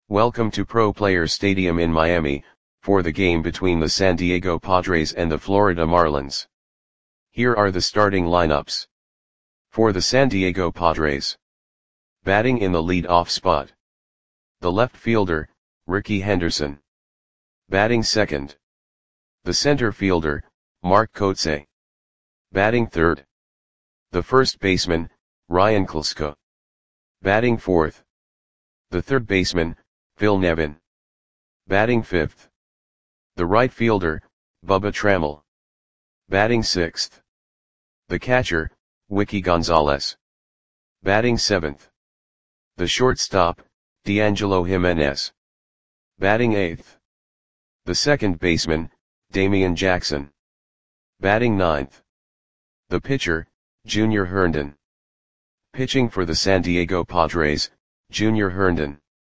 Welcome to Pro Players Stadium in Miami, for the game between the San Diego Padres and the Florida Marlins. Here are the starting lineups. For the San Diego Padres. Batting in the lead-off spot. The left fielder, Rickey Henderson. Batting second. The center fielder, Mark Kotsay. Batting third. The first baseman, Ryan Klesko. Batting fourth. The third baseman, Phil Nevin. Batting fifth. The right fielder, Bubba Trammell. Batting sixth. The catcher, Wiki Gonzalez. Batting seventh. The shortstop, D'Angelo Jimenez. Batting eighth. The second baseman, Damian Jackson. Batting ninth. The pitcher, Junior Herndon. Pitching for the San Diego Padres, Junior Herndon.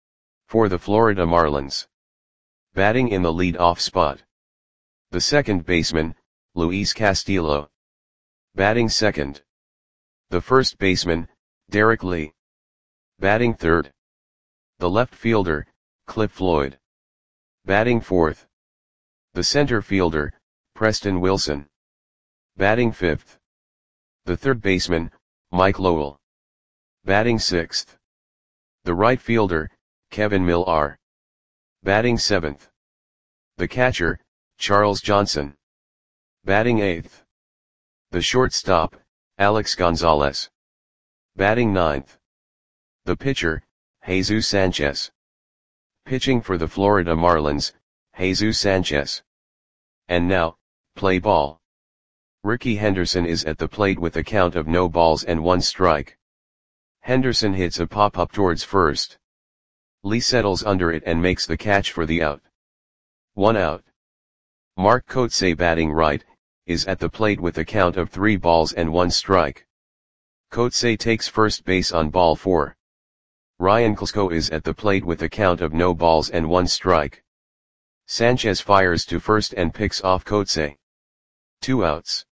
For the Florida Marlins. Batting in the lead-off spot. The second baseman, Luis Castillo. Batting second. The first baseman, Derek Lee. Batting third. The left fielder, Cliff Floyd. Batting fourth. The center fielder, Preston Wilson. Batting fifth. The third baseman, Mike Lowell. Batting sixth. The right fielder, Kevin Millar. Batting seventh. The catcher, Charles Johnson. Batting eighth. The shortstop, Alex Gonzalez. Batting ninth. The pitcher, Jesus Sanchez. Pitching for the Florida Marlins, Jesus Sanchez. And now, play ball. Rickey Henderson is at the plate with a count of no balls and one strike. Henderson hits a pop-up towards first. Lee settles under it and makes the catch for the out. 1 out. Mark Kotsay, batting right, is at the plate with a count of 3 balls and 1 strike. Kotsay takes first base on ball 4. Ryan Klesko is at the plate with a count of no balls and 1 strike. Sanchez fires to first and picks off Kotsay. 2 outs.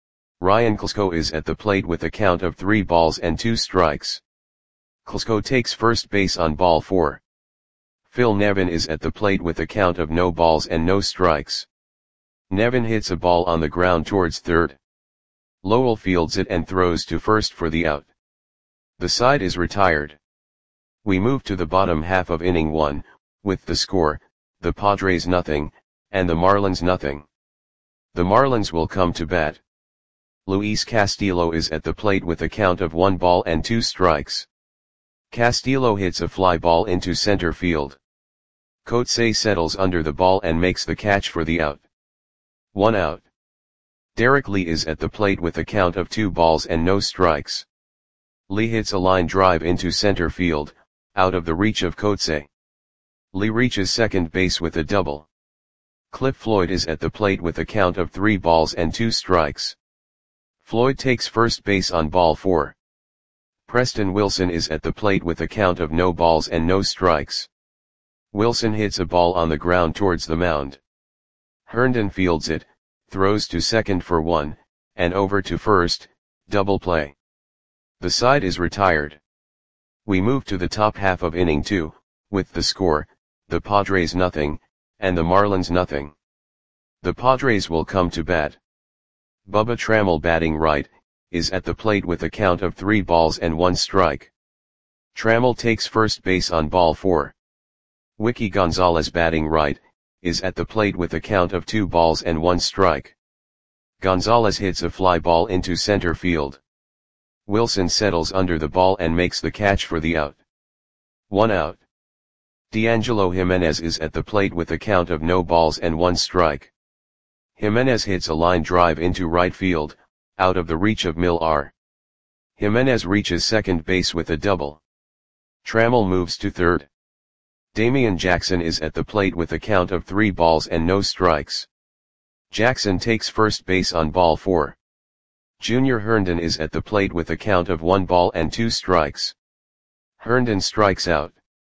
Ryan Klesko is at the plate with a count of 3 balls and 2 strikes. Klesko takes first base on ball 4. Phil Nevin is at the plate with a count of no balls and no strikes. Nevin hits a ball on the ground towards third. Lowell fields it and throws to first for the out. The side is retired. We move to the bottom half of inning 1, with the score, the Padres nothing, and the Marlins nothing. The Marlins will come to bat. Luis Castillo is at the plate with a count of 1 ball and 2 strikes. Castillo hits a fly ball into center field. Kotsay settles under the ball and makes the catch for the out. 1 out. Derek Lee is at the plate with a count of 2 balls and no strikes. Lee hits a line drive into center field, out of the reach of Kotsay. Lee reaches second base with a double. Cliff Floyd is at the plate with a count of 3 balls and 2 strikes. Floyd takes first base on ball 4. Preston Wilson is at the plate with a count of no balls and no strikes. Wilson hits a ball on the ground towards the mound. Herndon fields it, throws to second for 1, and over to first, double play. The side is retired. We move to the top half of inning 2, with the score, the Padres nothing, and the Marlins nothing. The Padres will come to bat. Bubba Trammell, batting right, is at the plate with a count of 3 balls and 1 strike. Trammell takes first base on ball 4. Wiki Gonzalez, batting right, is at the plate with a count of 2 balls and 1 strike. Gonzalez hits a fly ball into center field. Wilson settles under the ball and makes the catch for the out. 1 out. D'Angelo Jimenez is at the plate with a count of no balls and 1 strike. Jimenez hits a line drive into right field, out of the reach of Millar. Jimenez reaches second base with a double. Trammell moves to third. Damian Jackson is at the plate with a count of 3 balls and no strikes. Jackson takes first base on ball 4. Junior Herndon is at the plate with a count of 1 ball and 2 strikes. Herndon strikes out.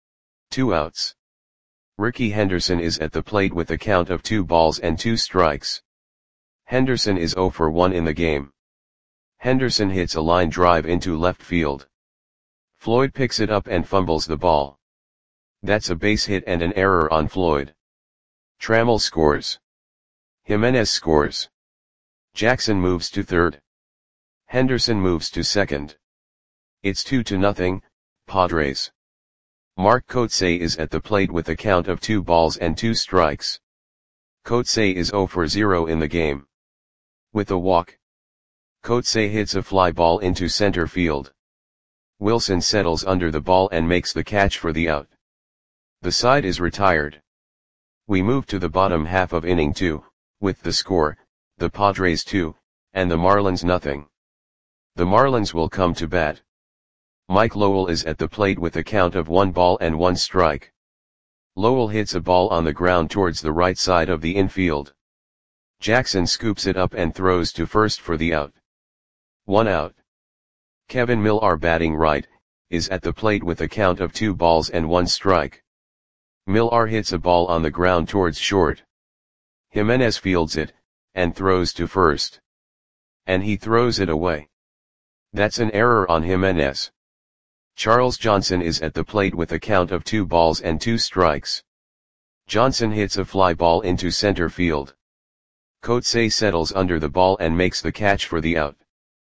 2 outs. Rickey Henderson is at the plate with a count of 2 balls and 2 strikes. Henderson is 0 for 1 in the game. Henderson hits a line drive into left field. Floyd picks it up and fumbles the ball. That's a base hit and an error on Floyd. Trammell scores. Jimenez scores. Jackson moves to third. Henderson moves to second. It's 2-0, Padres. Mark Kotsay is at the plate with a count of 2 balls and 2 strikes. Kotsay is 0 for 0 in the game. With a walk, Kotsay hits a fly ball into center field. Wilson settles under the ball and makes the catch for the out. The side is retired. We move to the bottom half of inning 2, with the score, the Padres 2, and the Marlins nothing. The Marlins will come to bat. Mike Lowell is at the plate with a count of 1 ball and 1 strike. Lowell hits a ball on the ground towards the right side of the infield. Jackson scoops it up and throws to first for the out. 1 out. Kevin Millar, batting right, is at the plate with a count of 2 balls and 1 strike. Millar hits a ball on the ground towards short. Jimenez fields it, and throws to first. And he throws it away. That's an error on Jimenez. Charles Johnson is at the plate with a count of 2 balls and 2 strikes. Johnson hits a fly ball into center field. Kotsay settles under the ball and makes the catch for the out.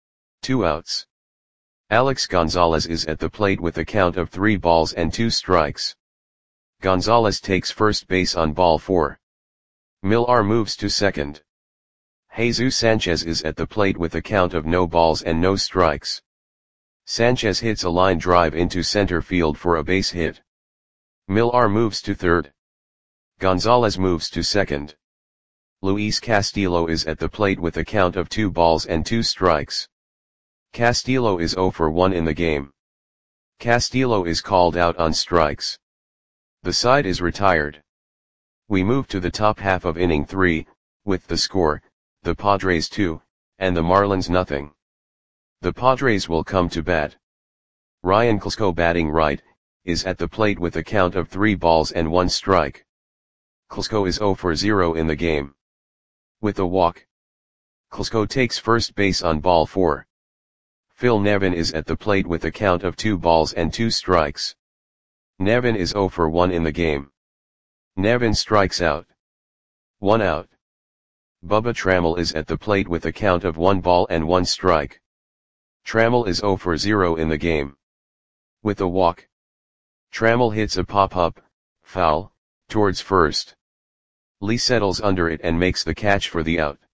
2 outs. Alex Gonzalez is at the plate with a count of 3 balls and 2 strikes. Gonzalez takes first base on ball 4. Millar moves to second. Jesus Sanchez is at the plate with a count of no balls and no strikes. Sanchez hits a line drive into center field for a base hit. Millar moves to third. Gonzalez moves to second. Luis Castillo is at the plate with a count of 2 balls and 2 strikes. Castillo is 0 for 1 in the game. Castillo is called out on strikes. The side is retired. We move to the top half of inning 3, with the score, the Padres 2, and the Marlins nothing. The Padres will come to bat. Ryan Klesko, batting right, is at the plate with a count of 3 balls and 1 strike. Klesko is 0 for 0 in the game. With a walk, Klesko takes first base on ball 4. Phil Nevin is at the plate with a count of 2 balls and 2 strikes. Nevin is 0 for 1 in the game. Nevin strikes out. 1 out. Bubba Trammell is at the plate with a count of 1 ball and 1 strike. Trammell is 0 for 0 in the game. With a walk, Trammell hits a pop-up, foul, towards first. Lee settles under it and makes the catch for the out.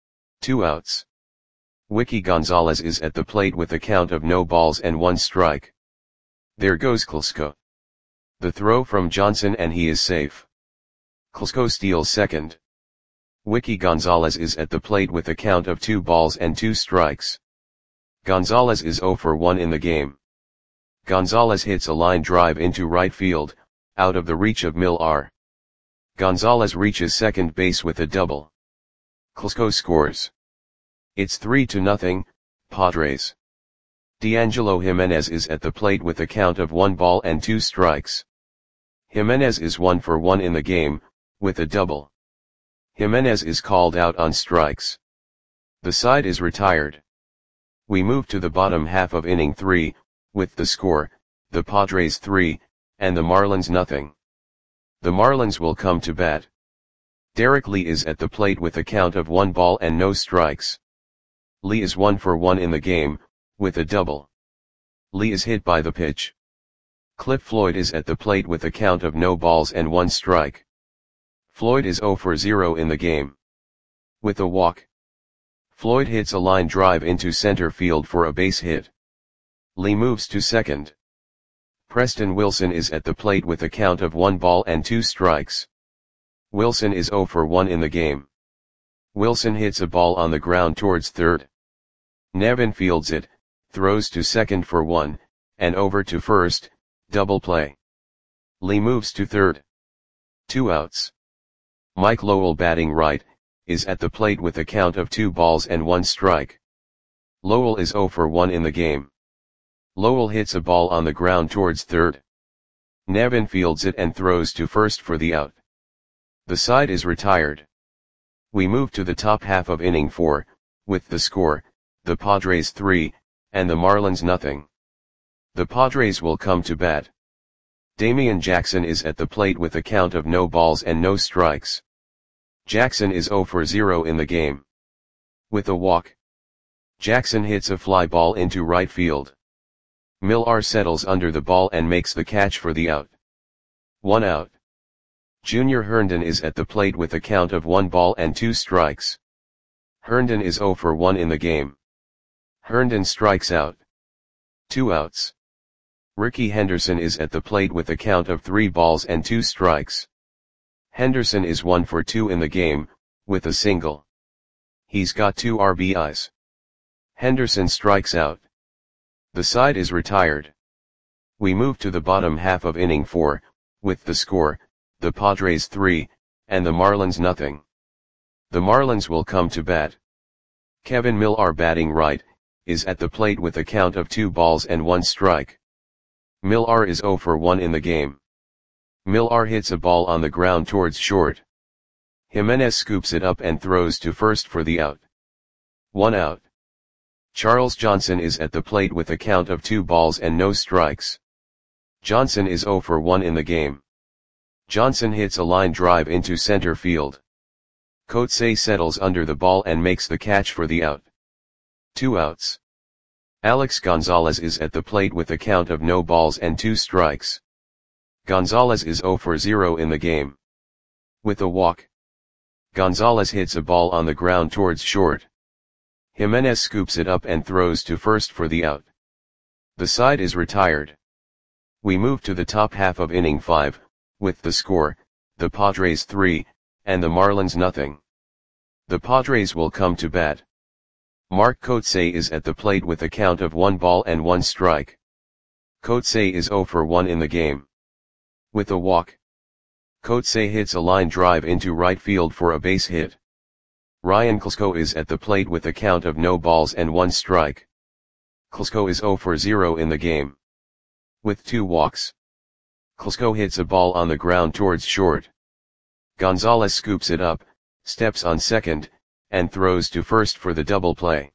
2 outs. Wiki Gonzalez is at the plate with a count of no balls and 1 strike. There goes Klesko. The throw from Johnson and he is safe. Klesko steals second. Wiki Gonzalez is at the plate with a count of 2 balls and 2 strikes. Gonzalez is 0 for 1 in the game. Gonzalez hits a line drive into right field, out of the reach of Millar. Gonzalez reaches second base with a double. Klesko scores. It's 3-0, Padres. D'Angelo Jimenez is at the plate with a count of 1 ball and 2 strikes. Jimenez is 1 for 1 in the game, with a double. Jimenez is called out on strikes. The side is retired. We move to the bottom half of inning 3, with the score, the Padres 3, and the Marlins nothing. The Marlins will come to bat. Derek Lee is at the plate with a count of 1 ball and no strikes. Lee is 1 for 1 in the game, with a double. Lee is hit by the pitch. Cliff Floyd is at the plate with a count of no balls and 1 strike. Floyd is 0 for 0 in the game. With a walk, Floyd hits a line drive into center field for a base hit. Lee moves to second. Preston Wilson is at the plate with a count of 1 ball and 2 strikes. Wilson is 0 for 1 in the game. Wilson hits a ball on the ground towards third. Nevin fields it, throws to second for 1, and over to first, double play. Lee moves to third. 2 outs. Mike Lowell, batting right, is at the plate with a count of 2 balls and 1 strike. Lowell is 0 for 1 in the game. Lowell hits a ball on the ground towards third. Nevin fields it and throws to first for the out. The side is retired. We move to the top half of inning 4, with the score, the Padres 3, and the Marlins nothing. The Padres will come to bat. Damian Jackson is at the plate with a count of no balls and no strikes. Jackson is 0 for 0 in the game. With a walk, Jackson hits a fly ball into right field. Millar settles under the ball and makes the catch for the out. 1 out. Junior Herndon is at the plate with a count of 1 ball and 2 strikes. Herndon is 0 for 1 in the game. Herndon strikes out. 2 outs. Rickey Henderson is at the plate with a count of 3 balls and 2 strikes. Henderson is 1 for 2 in the game, with a single. He's got 2 RBIs. Henderson strikes out. The side is retired. We move to the bottom half of inning 4, with the score, the Padres 3, and the Marlins nothing. The Marlins will come to bat. Kevin Millar, batting right, is at the plate with a count of 2 balls and 1 strike. Millar is 0 for 1 in the game. Millar hits a ball on the ground towards short. Jimenez scoops it up and throws to first for the out. 1 out. Charles Johnson is at the plate with a count of 2 balls and no strikes. Johnson is 0 for 1 in the game. Johnson hits a line drive into center field. Coetzee settles under the ball and makes the catch for the out. 2 outs. Alex Gonzalez is at the plate with a count of no balls and 2 strikes. Gonzalez is 0 for 0 in the game. With a walk, Gonzalez hits a ball on the ground towards short. Jimenez scoops it up and throws to first for the out. The side is retired. We move to the top half of inning 5, with the score, the Padres 3, and the Marlins nothing. The Padres will come to bat. Mark Coetzee is at the plate with a count of 1 ball and 1 strike. Coetzee is 0 for 1 in the game. With a walk, Coetzee hits a line drive into right field for a base hit. Ryan Klesko is at the plate with a count of no balls and 1 strike. Klesko is 0 for 0 in the game. With 2 walks, Klesko hits a ball on the ground towards short. Gonzalez scoops it up, steps on second, and throws to first for the double play.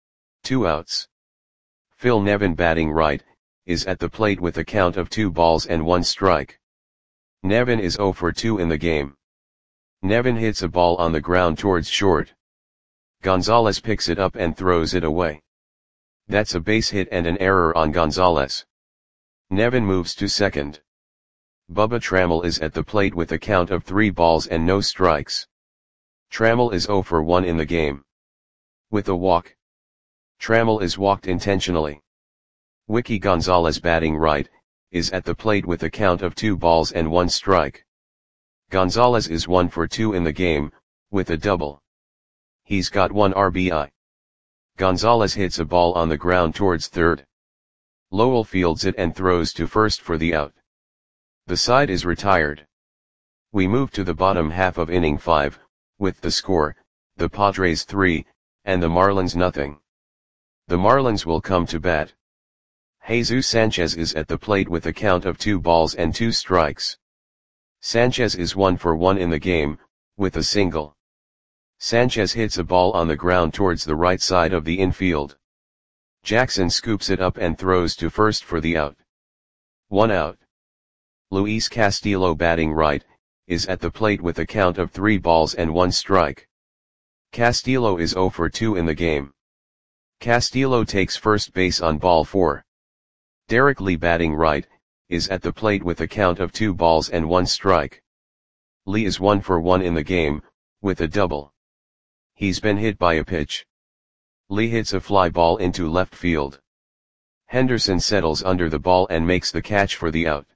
2 outs. Phil Nevin, batting right, is at the plate with a count of 2 balls and 1 strike. Nevin is 0 for 2 in the game. Nevin hits a ball on the ground towards short. Gonzalez picks it up and throws it away. That's a base hit and an error on Gonzalez. Nevin moves to second. Bubba Trammell is at the plate with a count of 3 balls and no strikes. Trammell is 0 for 1 in the game. With a walk, Trammell is walked intentionally. Wiki Gonzalez, batting right, is at the plate with a count of 2 balls and 1 strike. Gonzalez is 1 for 2 in the game, with a double. He's got 1 RBI. Gonzalez hits a ball on the ground towards third. Lowell fields it and throws to first for the out. The side is retired. We move to the bottom half of inning 5, with the score, the Padres 3, and the Marlins nothing. The Marlins will come to bat. Jesus Sanchez is at the plate with a count of 2 balls and 2 strikes. Sanchez is 1 for 1 in the game, with a single. Sanchez hits a ball on the ground towards the right side of the infield. Jackson scoops it up and throws to first for the out. 1 out. Luis Castillo, batting right, is at the plate with a count of 3 balls and 1 strike. Castillo is 0 for 2 in the game. Castillo takes first base on ball 4. Derek Lee, batting right, is at the plate with a count of 2 balls and 1 strike. Lee is 1 for 1 in the game, with a double. He's been hit by a pitch. Lee hits a fly ball into left field. Henderson settles under the ball and makes the catch for the out.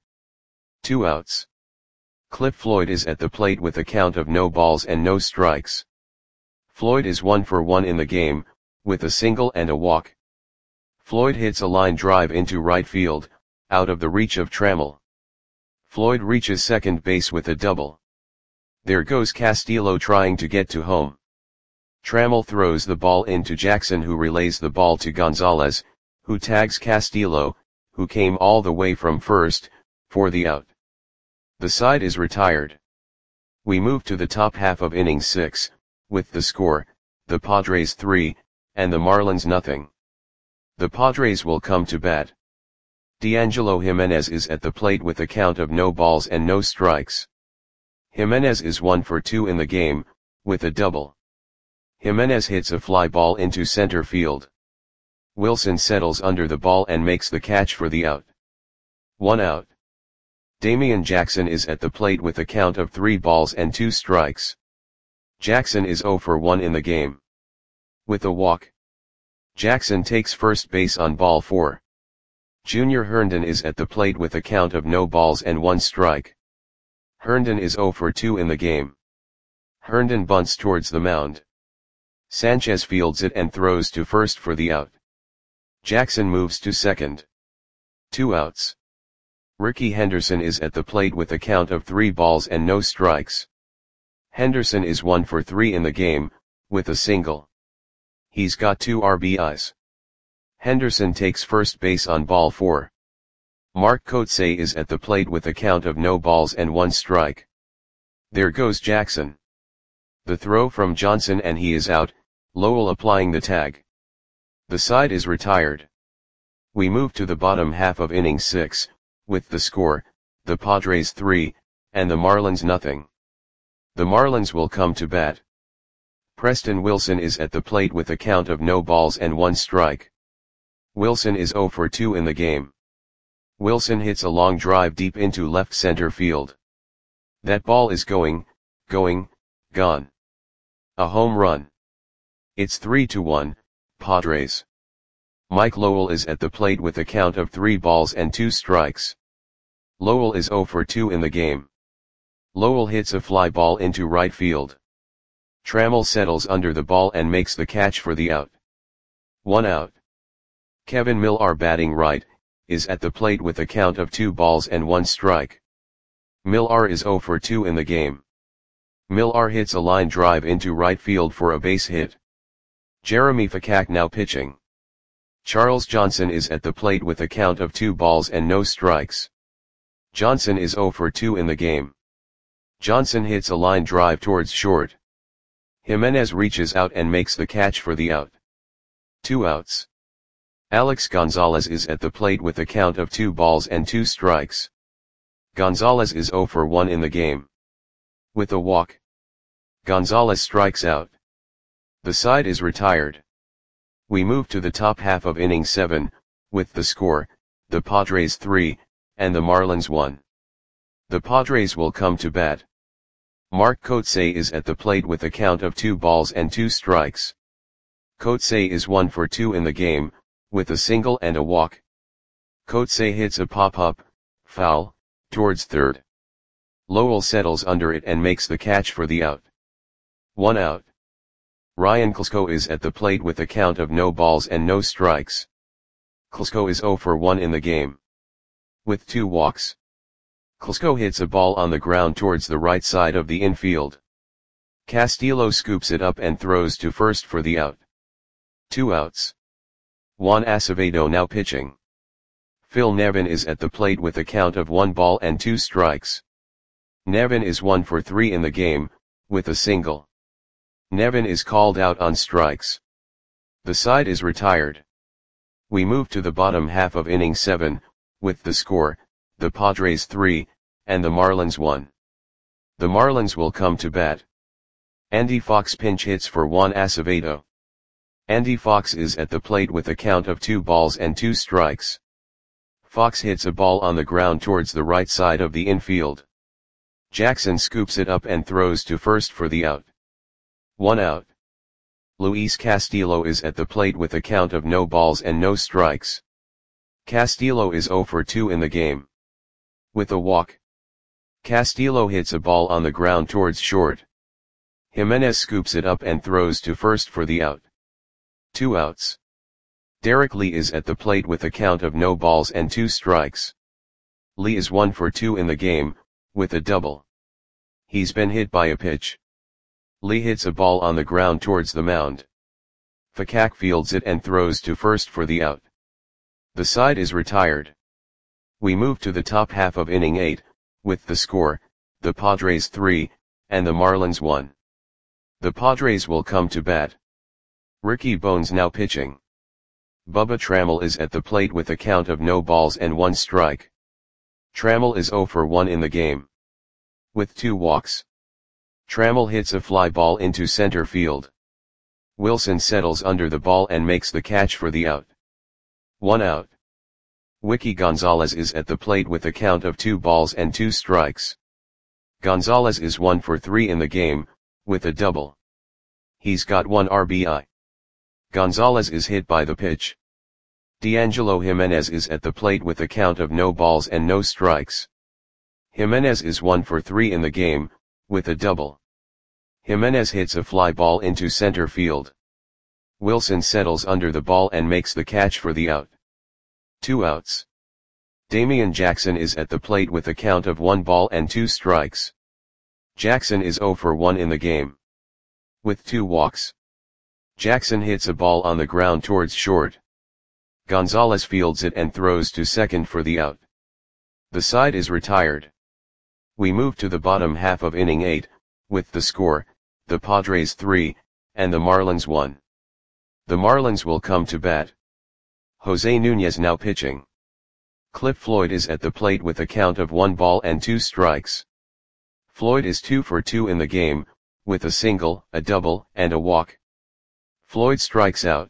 2 outs. Cliff Floyd is at the plate with a count of no balls and no strikes. Floyd is 1 for 1 in the game, with a single and a walk. Floyd hits a line drive into right field, out of the reach of Trammell. Floyd reaches second base with a double. There goes Castillo trying to get to home. Trammell throws the ball into Jackson, who relays the ball to Gonzalez, who tags Castillo, who came all the way from first, for the out. The side is retired. We move to the top half of inning 6, with the score, the Padres 3, and the Marlins nothing. The Padres will come to bat. D'Angelo Jimenez is at the plate with a count of no balls and no strikes. Jimenez is 1 for 2 in the game, with a double. Jimenez hits a fly ball into center field. Wilson settles under the ball and makes the catch for the out. 1 out. Damian Jackson is at the plate with a count of 3 balls and 2 strikes. Jackson is 0 for 1 in the game. With a walk. Jackson takes first base on ball 4. Junior Herndon is at the plate with a count of no balls and 1 strike. Herndon is 0 for 2 in the game. Herndon bunts towards the mound. Sanchez fields it and throws to first for the out. Jackson moves to second. 2 outs. Rickey Henderson is at the plate with a count of 3 balls and no strikes. Henderson is 1 for 3 in the game, with a single. He's got 2 RBIs. Henderson takes first base on ball 4. Mark Kotsay is at the plate with a count of no balls and 1 strike. There goes Jackson. The throw from Johnson and he is out, Lowell applying the tag. The side is retired. We move to the bottom half of inning 6, with the score, the Padres 3, and the Marlins nothing. The Marlins will come to bat. Preston Wilson is at the plate with a count of no balls and 1 strike. Wilson is 0 for 2 in the game. Wilson hits a long drive deep into left center field. That ball is gone. A home run. It's 3-1, Padres. Mike Lowell is at the plate with a count of 3 balls and 2 strikes. Lowell is 0 for 2 in the game. Lowell hits a fly ball into right field. Trammell settles under the ball and makes the catch for the out. 1 out. Kevin Millar, batting right, is at the plate with a count of 2 balls and 1 strike. Millar is 0 for 2 in the game. Millar hits a line drive into right field for a base hit. Jeremy Fakak now pitching. Charles Johnson is at the plate with a count of 2 balls and no strikes. Johnson is 0 for 2 in the game. Johnson hits a line drive towards short. Jimenez reaches out and makes the catch for the out. 2 outs. Alex Gonzalez is at the plate with a count of 2 balls and 2 strikes. Gonzalez is 0 for 1 in the game. With a walk. Gonzalez strikes out. The side is retired. We move to the top half of inning 7, with the score, the Padres 3, and the Marlins 1. The Padres will come to bat. Mark Kotsay is at the plate with a count of 2 balls and 2 strikes. Kotsay is 1 for 2 in the game, with a single and a walk. Kotsay hits a pop-up, foul, towards third. Lowell settles under it and makes the catch for the out. 1 out. Ryan Klesko is at the plate with a count of no balls and no strikes. Klesko is 0 for 1 in the game. With 2 walks. Klesko hits a ball on the ground towards the right side of the infield. Castillo scoops it up and throws to first for the out. 2 outs. Juan Acevedo now pitching. Phil Nevin is at the plate with a count of 1 ball and 2 strikes. Nevin is 1 for 3 in the game, with a single. Nevin is called out on strikes. The side is retired. We move to the bottom half of inning 7, with the score, the Padres 3, and the Marlins 1. The Marlins will come to bat. Andy Fox pinch hits for Juan Acevedo. Andy Fox is at the plate with a count of 2 balls and 2 strikes. Fox hits a ball on the ground towards the right side of the infield. Jackson scoops it up and throws to first for the out. 1 out. Luis Castillo is at the plate with a count of no balls and no strikes. Castillo is 0 for 2 in the game. With a walk. Castillo hits a ball on the ground towards short. Jimenez scoops it up and throws to first for the out. 2 outs. Derek Lee is at the plate with a count of no balls and 2 strikes. Lee is 1 for 2 in the game, with a double. He's been hit by a pitch. Lee hits a ball on the ground towards the mound. Fakak fields it and throws to first for the out. The side is retired. We move to the top half of inning 8, with the score, the Padres 3, and the Marlins 1. The Padres will come to bat. Ricky Bones now pitching. Bubba Trammell is at the plate with a count of no balls and 1 strike. Trammell is 0 for 1 in the game. With 2 walks. Trammell hits a fly ball into center field. Wilson settles under the ball and makes the catch for the out. 1 out. Wiki Gonzalez is at the plate with a count of 2 balls and 2 strikes. Gonzalez is 1 for 3 in the game, with a double. He's got 1 RBI. Gonzalez is hit by the pitch. D'Angelo Jimenez is at the plate with a count of no balls and no strikes. Jimenez is 1 for 3 in the game, with a double. Jimenez hits a fly ball into center field. Wilson settles under the ball and makes the catch for the out. 2 outs. Damian Jackson is at the plate with a count of 1 ball and 2 strikes. Jackson is 0 for 1 in the game. With 2 walks. Jackson hits a ball on the ground towards short. Gonzalez fields it and throws to second for the out. The side is retired. We move to the bottom half of inning 8, with the score, the Padres 3, and the Marlins 1. The Marlins will come to bat. Jose Nunez now pitching. Cliff Floyd is at the plate with a count of 1 ball and 2 strikes. Floyd is 2 for 2 in the game, with a single, a double, and a walk. Floyd strikes out.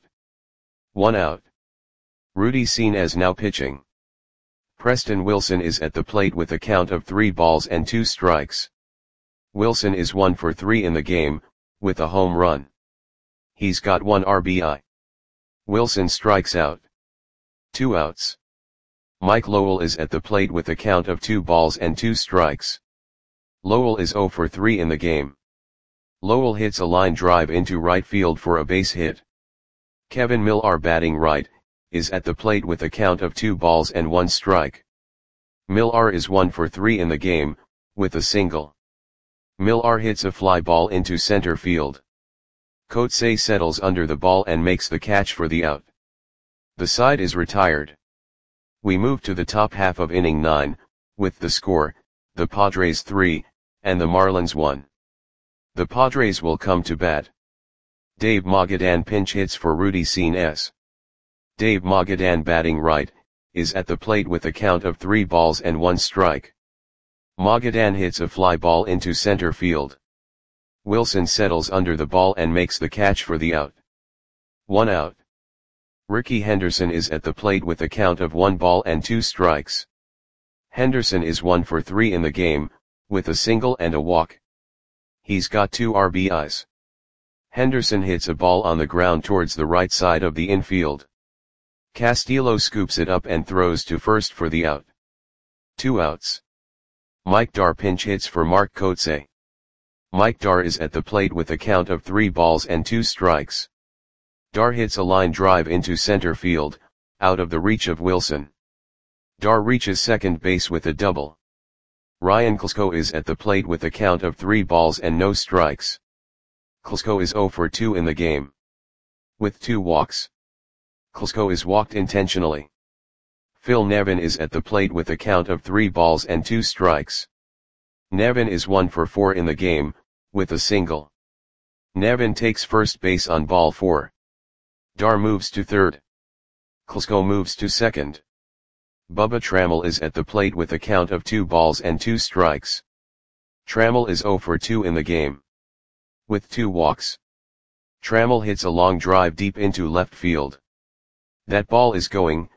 1 out. Rudy Senes now pitching. Preston Wilson is at the plate with a count of 3 balls and 2 strikes. Wilson is 1 for 3 in the game, with a home run. He's got 1 RBI. Wilson strikes out. 2 outs. Mike Lowell is at the plate with a count of 2 balls and 2 strikes. Lowell is 0 for 3 in the game. Lowell hits a line drive into right field for a base hit. Kevin Millar, batting right, is at the plate with a count of 2 balls and 1 strike. Millar is 1 for 3 in the game, with a single. Millar hits a fly ball into center field. Coetzee settles under the ball and makes the catch for the out. The side is retired. We move to the top half of inning 9, with the score, the Padres 3, and the Marlins 1. The Padres will come to bat. Dave Magadan pinch hits for Rudy Senes. Dave Magadan, batting right, is at the plate with a count of 3 balls and 1 strike. Magadan hits a fly ball into center field. Wilson settles under the ball and makes the catch for the out. 1 out. Ricky Henderson is at the plate with a count of 1 ball and 2 strikes. Henderson is 1 for 3 in the game, with a single and a walk. He's got 2 RBIs. Henderson hits a ball on the ground towards the right side of the infield. Castillo scoops it up and throws to first for the out. 2 outs. Mike Dar pinch hits for Mark Coetzee. Mike Dar is at the plate with a count of 3 balls and 2 strikes. Dar hits a line drive into center field, out of the reach of Wilson. Dar reaches second base with a double. Ryan Klesko is at the plate with a count of 3 balls and no strikes. Klesko is 0 for 2 in the game. With 2 walks. Klesko is walked intentionally. Phil Nevin is at the plate with a count of 3 balls and 2 strikes. Nevin is 1 for 4 in the game, with a single. Nevin takes first base on ball 4. Dar moves to third. Klesko moves to second. Bubba Trammell is at the plate with a count of 2 balls and 2 strikes. Trammell is 0 for 2 in the game. With 2 walks. Trammell hits a long drive deep into left field. That ball is gone.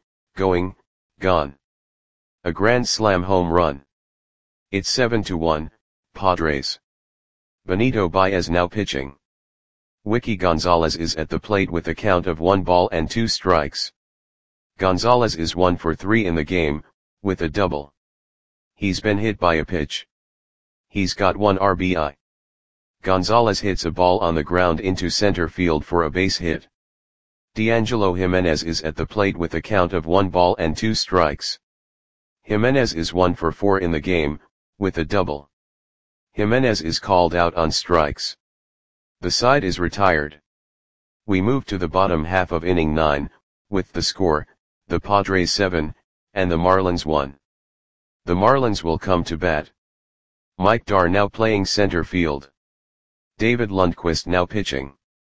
A grand slam home run. It's 7-1, Padres. Benito Baez now pitching. Wiki Gonzalez is at the plate with a count of 1 ball and 2 strikes. Gonzalez is 1 for 3 in the game, with a double. He's been hit by a pitch. He's got 1 RBI. Gonzalez hits a ball on the ground into center field for a base hit. D'Angelo Jimenez is at the plate with a count of 1 ball and 2 strikes. Jimenez is 1 for 4 in the game, with a double. Jimenez is called out on strikes. The side is retired. We move to the bottom half of inning 9, with the score, the Padres 7, and the Marlins 1. The Marlins will come to bat. Mike Dar now playing center field. David Lundquist now pitching.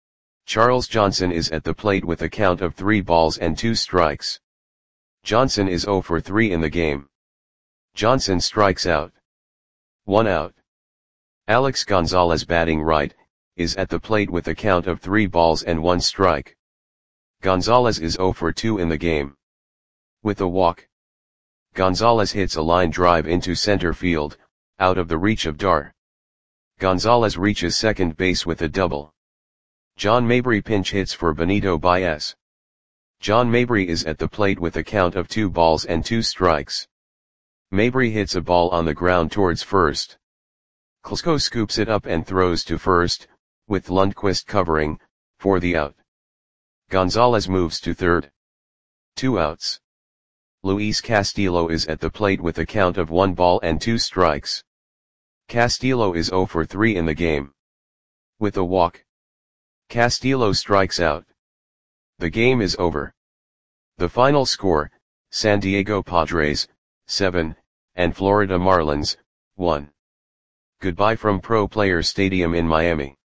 Charles Johnson is at the plate with a count of 3 balls and 2 strikes. Johnson is 0 for 3 in the game. Johnson strikes out. 1 out. Alex Gonzalez, batting right, is at the plate with a count of 3 balls and 1 strike. Gonzalez is 0 for 2 in the game. With a walk, Gonzalez hits a line drive into center field, out of the reach of Dar. Gonzalez reaches second base with a double. John Mabry pinch hits for Benito Baez. John Mabry is at the plate with a count of 2 balls and 2 strikes. Mabry hits a ball on the ground towards first. Klesko scoops it up and throws to first, with Lundqvist covering, for the out. Gonzalez moves to third. 2 outs. Luis Castillo is at the plate with a count of 1 ball and 2 strikes. Castillo is 0 for 3 in the game. With a walk, Castillo strikes out. The game is over. The final score, San Diego Padres, 7, and Florida Marlins, 1. Goodbye from Pro Players Stadium in Miami.